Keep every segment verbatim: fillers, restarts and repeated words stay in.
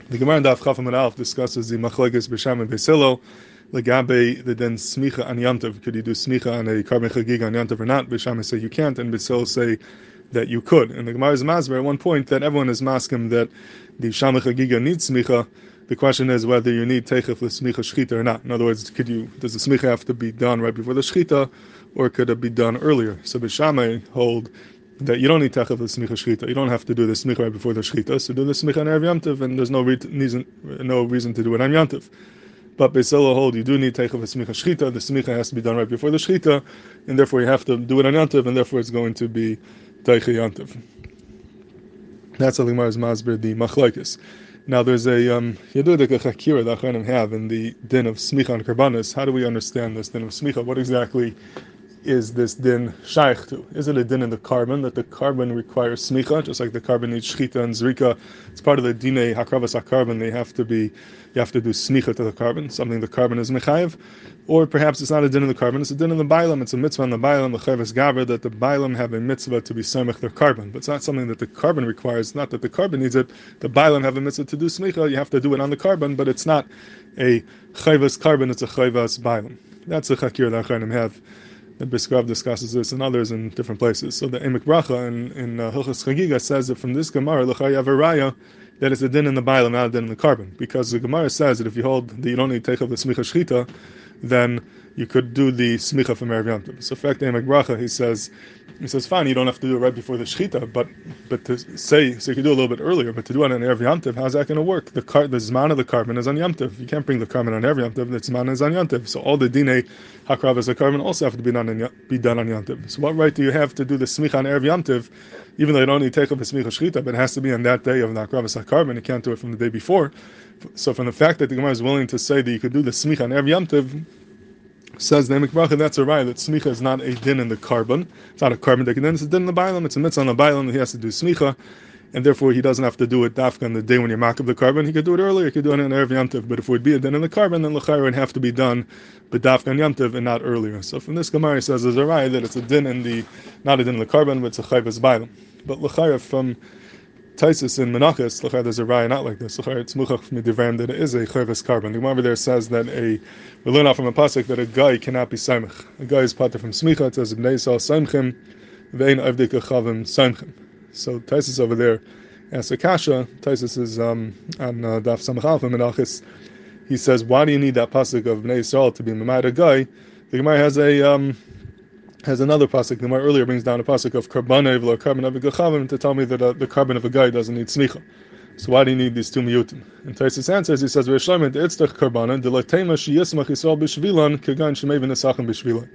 The Gemara in Daf Chaf Amud Aleph discusses the machlokes b'Sham and Beis Hillel legabe the then smicha an yantav. Could you do smicha on a carbon chagig on yantav or not? B'Sham say you can't, and Beis Hillel say that you could. And the Gemara is masber at one point that everyone is maskim that the sham chagiga needs smicha. The question is whether you need teichef l'smicha shchita or not. In other words, could you does the smicha have to be done right before the shchita, or could it be done earlier? So b'Shamai hold that you don't need teichef l'smicha shchita. You don't have to do the smicha right before the shchita. So do the smicha on Erev Yantiv, and there's no reason no reason to do it on Yantiv. But Beis Hillel hold you do need teichef l'smicha shchita. The smicha has to be done right before the shchita, and therefore you have to do it on Yantiv, and therefore it's going to be teichef Yantiv. That's how the Gemara is masber the machlokes. Now there's a um Yedudik a chakira that Achronim have in the din of smicha and karbanis. How do we understand this din of smicha? What exactly is this din shaykh to? Is it a din in the carbon that the carbon requires smicha, just like the carbon needs shchita and zrika? It's part of the dine hakravas hakarbon. They have to be, you have to do smicha to the carbon, something the carbon is mechayev. Or perhaps it's not a din in the carbon, it's a din in the bailam. It's a mitzvah in the bailam, the chayvas gaver, that the bailam have a mitzvah to be samech their carbon. But it's not something that the carbon requires, not that the carbon needs it. The bailam have a mitzvah to do smicha, you have to do it on the carbon, but it's not a chayvas carbon, it's a chayvas bailam. That's the chakir that Achronim have. The Briskav discusses this and others in different places. So the Emek Bracha in, in uh, Hilchos Chagiga says that from this Gemara, L'chai Avaraya, that it's a din in the bailam, not a din in the carbon. Because the Gemara says that if you hold that you don't need to take up the smicha shchita, then you could do the smicha from Erev Yantiv. So, in fact, Emek Bracha, he says, he says, fine, you don't have to do it right before the shchita, but but to say, so you can do it a little bit earlier, but to do it on Erev Yantiv, how's that going to work? The car, the zman of the carbon is on Yantiv. You can't bring the carbon on Erev Yantiv, the zman is on Yantiv. So all the dine hakravas carbon also have to be done on, be done on Yantiv. So what right do you have to do the smicha on Erev Yantiv, even though you don't need to take up the smicha shchita, but it has to be on that day of the hakravas carbon, you can't do it from the day before. So from the fact that the Gemara is willing to say that you could do the smicha on Erev Yantiv, says the Emek Bracha, that's a right, that smicha is not a din in the carbon. It's not a carbon din, it's a din in the bailam. It's a mitzvah on the bailam, he has to do smicha, and therefore he doesn't have to do it dafka on the day when you're makab the carbon. He could do it earlier, he could do it on Erev Yantiv, but if it would be a din in the carbon, then l'chayr would have to be done but dafka on Yantiv and not earlier. So from this Gemara, he says there's a right that it's a din in the, not a din in the carbon, but it's a chayvas bailam. But l'chayr from Taisus in Menachos, l'chayr there's a raya not like this. L'chayr it's muchach midivram that it is a chayvas carbon. The Gemara over there says that a, we learn out from a pasuk that a guy cannot be saimach. A guy is pater from smicha. It says bnei Yisrael saimchim ve'ein avdei kachavim saimchim. So Taisus over there asks a kasha. Taisus is um, on uh, Daf Samach Aleph in Menachos. He says, why do you need that pasuk of bnei Yisrael to be mamad a guy? The Gemara has a um, has another pasuk. The Gemara earlier brings down a pasuk of karbanev or carbon of a gachavim to tell me that uh, the carbon of a guy doesn't need smicha. So why do you need these two miyutim? And Taisus answers, he says, "V'yishloim et itztach karbanan delatema sheyismach Yisrael b'shvilan kegan shemei v'nesachim b'shvilan."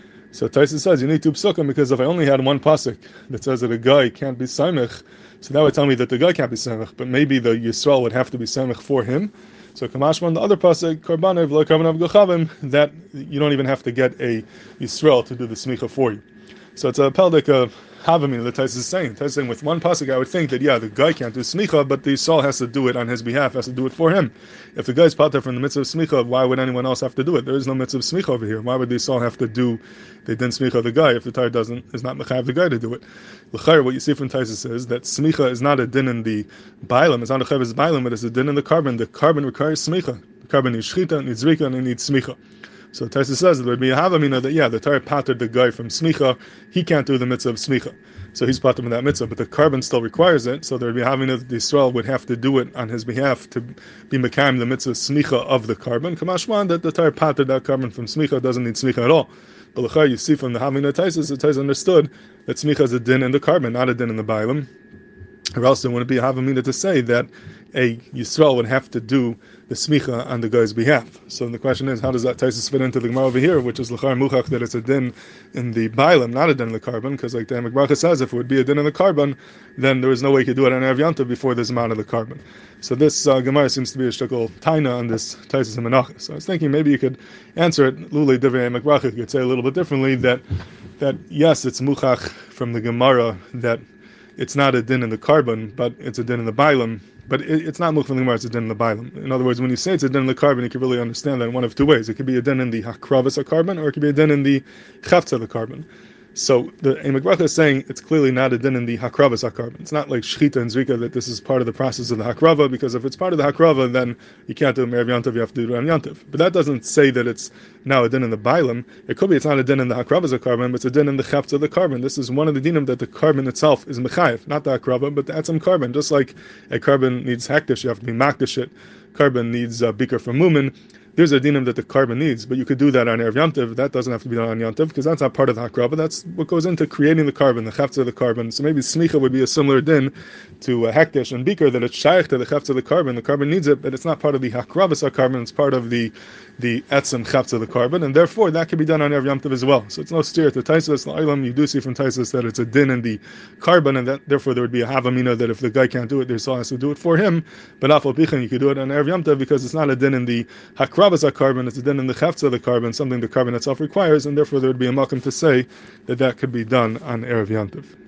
So Taisus says you need two psukim because if I only had one pasuk that says that a guy can't be samech, so that would tell me that the guy can't be samech, but maybe the Yisrael would have to be samech for him. So Kamashman, the other pasuk, karbanev lo karbanev gachavim, that you don't even have to get a Yisrael to do the smicha for you. So it's a peldik of Havamina that Taisus is saying. Taisus is saying with one pasuk, I would think that yeah, the guy can't do smicha, but the Yisrael has to do it on his behalf, has to do it for him. If the guy's pater from the mitzvah of smicha, why would anyone else have to do it? There is no mitzvah of smicha over here. Why would the Yisrael have to do the din smicha the guy if the Torah doesn't is not mechayev the guy to do it? L'chayr, what you see from Taisus is that smicha is not a din in the bailam, it's not a chayvus bailam, but it's a din in the carbon. The carbon requires smicha. The carbon needs shchita, needs zrika, and it needs smicha. So Taisus says that there would be a havamina that yeah, the Torah patered the guy from smicha, he can't do the mitzvah of smicha, so he's patered from that mitzvah, but the carbon still requires it. So there would be a havamina that the Yisrael would have to do it on his behalf to be mekayim the mitzvah smicha of the carbon. Kamashman that the Torah patered that carbon from smicha doesn't need smicha at all. But l'chayr, you see from the havamina Taisus, that Taisus understood that smicha is a din in the carbon, not a din in the bailam. Or else there wouldn't be a havamina to say that a Yisrael would have to do the smicha on the guy's behalf. So the question is, how does that Taisus fit into the Gemara over here, which is l'char muchach that it's a din in the bailam, not a din in the carbon? Because like the Emek Bracha says, if it would be a din in the carbon, then there is no way you could do it on Erev Yantiv before this amount of the carbon. So this uh, Gemara seems to be a shtickle taina on this Taisus and Menachos. So I was thinking maybe you could answer it, lulei divrei Emek Bracha, you could say a little bit differently that that yes, it's muchach from the Gemara that it's not a din in the carbon, but it's a din in the bailam. But it, it's not much from the Gemara, it's a din in the bailam. In other words, when you say it's a din in the carbon, you can really understand that in one of two ways. It could be a din in the hakravas carbon, or it could be a din in the chavtza the carbon. So the Emek Bracha is saying it's clearly not a din in the Hakravas HaKarban. It's not like Shechita and Zrika that this is part of the process of the Hakrava, because if it's part of the Hakrava, then you can't do it Erev Yantav, you have to do it on Yantav. But that doesn't say that it's now a din in the Bailam. It could be it's not a din in the Hakravas HaKarban, but it's a din in the Chefts of the carbon. This is one of the dinim that the carbon itself is Mechayev, not the Hakrava, but the Etzem carbon. Just like a carbon needs Hektish, you have to be Makdish it. Carbon needs uh, Bikar from Mumin. There's a dinim that the carbon needs, but you could do that on Erev Yantiv. That doesn't have to be done on Yantiv, because that's not part of the Hakrava. That's what goes into creating the carbon, the Chefts of the carbon. So maybe Smicha would be a similar din to a Hektish and Beaker, that it's Shaykh to the Chefts of the carbon. The carbon needs it, but it's not part of the Hakravas carbon, it's part of the the Etzem Chefts of the carbon, and therefore that can be done on Erev Yantiv as well. So it's no steer to Taisus, La'ilam, you do see from Taisus that it's a din in the carbon, and that therefore there would be a Havamina that if the guy can't do it, there's someone has to do it for him. But Afal Pichan, you could do it on Erev Yantiv because it's not a din in the Hakravas carbon, it's a din in the Chefts of the carbon, something the carbon itself requires, and therefore there would be a makom to say that that could be done on Erev Yantiv.